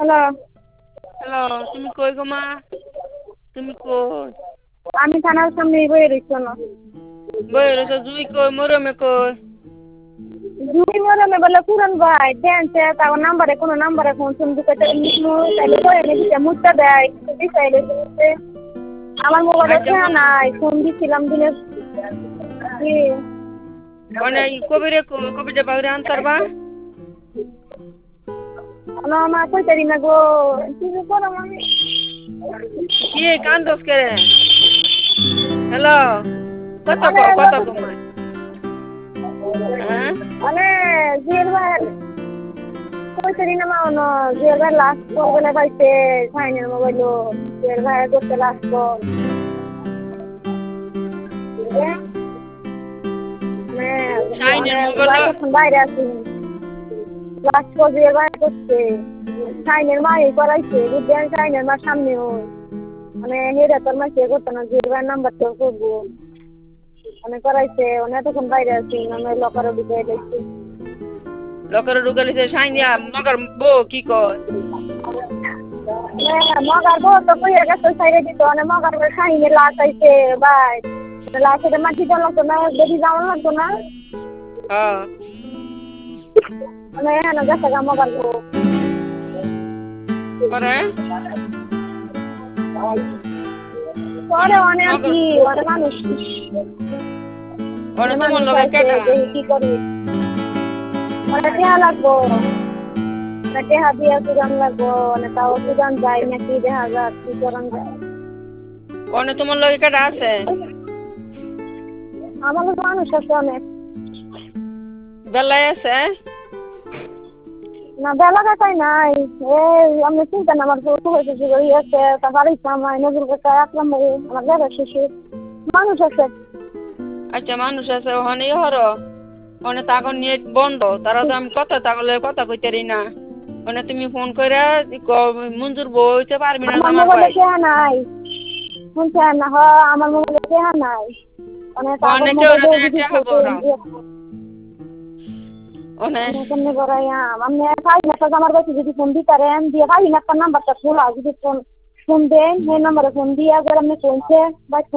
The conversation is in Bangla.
হ্যালো। হ্যালো, তুমি কই গো মা? তুমি কই? আমি থানার সামনেই বয়ে রইছি না। বই রয়েছে জুই কই মরমে কই? জুই মরমে বলে পুরান ভাই দেনছে তাও নাম্বারে কোনো নাম্বারে ফোন ফোন দিতে তাহলে বয়ে নিতে মুছতে দেয় দিতে আমার মোবাইলে আচ্ছা খেয়া হুন নাই ফোন দিছিলাম দিনে কি মানে কবিরে কবিরে বাইরে আনতারবা? না মা কইতারি না গো কি করো আমি কি কান্দস কে? হ্যালো, কত মানে কো কত কো মা? হ্যাঁ? মানে জিয়ার ভাই কইতারি না মা অন জিয়ার ভাই লাস্ট কল বলে পাইছে ফাইনের মোবাইলও জিয়ার ভাই করতে লাস্ট কল শাইনের মোবাইল মানে বাইরে আছি লাস্ট কল জিয়ার ভাই করছে সাইনের মা এই করাইছে বুঝছেন সাইনের মা সামনে ওই মানে হেরে তোর মা সে করতো না জিয়ার ভাই নাম্বার তো করবো মানে করাইছে অনেক তখন বাইরে আছি মানে লকারে ঢুকে দেখছি লকারে ঢুকালিছে শাইনিয়া মগর বউ কি কয়? মগার বউ তো কইয়া গেছে সাইডে দিত মানে মগার সাইনে লাশ আইছে ভাই লাশের মাটি দেওয়া লাগতো না বেশি যাওয়া লাগতো না হ্যাঁ মানে হ্যাঁ গেছে গা মগার বউ পরে পরে অনেক আর মগর কি অনেক মানুষ পরে তোমার মানুষ লগে আইছে কেডা? যে কি করি মানে টেহা লাগবো টেহা দিয়ে সুগান লাগবো মানে তাও সুগান যায় নাকি দেখা যাক কি করান যায় পরে তোমার লগে কেডা আছে? আমার মানুষ আছে অনেক বেলায় আছে? না বেলা কাটাই নাই এই আমি চিন্তা না আমার বউ হয়েছে যে ওই আছে তারপরে আমার নজর কাটা এক নম্বরে আমার জায়গা শেষে মানুষ আছে আচ্ছা মানুষ আছে ওখানেই হর ওখানে তাকে নেট বন্ধ তারা তো আমি কথা কইতারি না মানে তুমি ফোন করে মঞ্জুর বউ হইতে পারবি না আমার আমার মোবাইলে ভাই কেহা নাই শুনছেন না হ আমার মোবাইলে কেহা নাই মানে তারপর ওখানে কেউ মোবাইলে রাতে যদি টেহা খেতে বউরাও ওখানে আমি কেমনে করাইয়া আমি পাই না আমার কাছে যদি ফোন দিতারেন দিয়ে পাই না একটা নাম্বারটা খোলা যদি ফোন দেন সেই নাম্বারে ফোন দিয়ে আগে আপনি ফোনছে বা